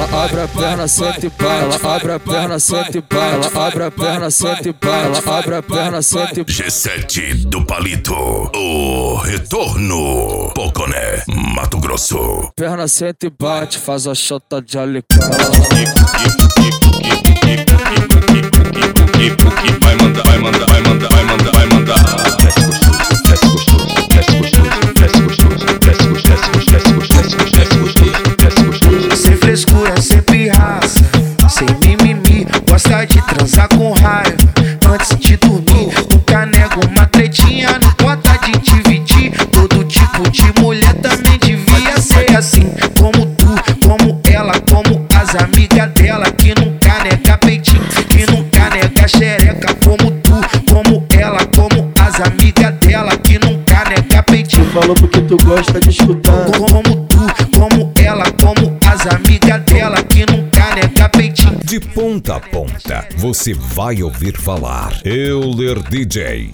ela abre a perna, senta e vai, ela abre a perna, senta e vai, ela abre a perna, senta e vai, ela abre a perna, senta e vai. G7 do Palito, o retorno, Poconé, Mato Grosso. Perna senta e bate, faz a chota de alicate. Vai mandar, vai mandar, vai mandar, vai mandar, vai mandar. Desce gostoso, desce gostoso, desce gostoso, desce gostoso, desce gostoso, desce gostoso, desce gostoso. Sem frescura, sem pirraça, sem mimimi, gosta de transar com raiva antes de dormir. Nunca nego uma tretinha, não importa de dividir. Todo tipo de mulher também devia ser assim, como tu, como ela, como as amigas dela, que nunca nega peitinho, que nunca nega xereca, como tu, como ela, como as amigas dela, que nunca nega peitinho. Falou porque tu gosta de escutar. Como tu, como ela, como as amigas dela, que nunca nega peitinho. De ponta a ponta, você vai ouvir falar Euler DJ.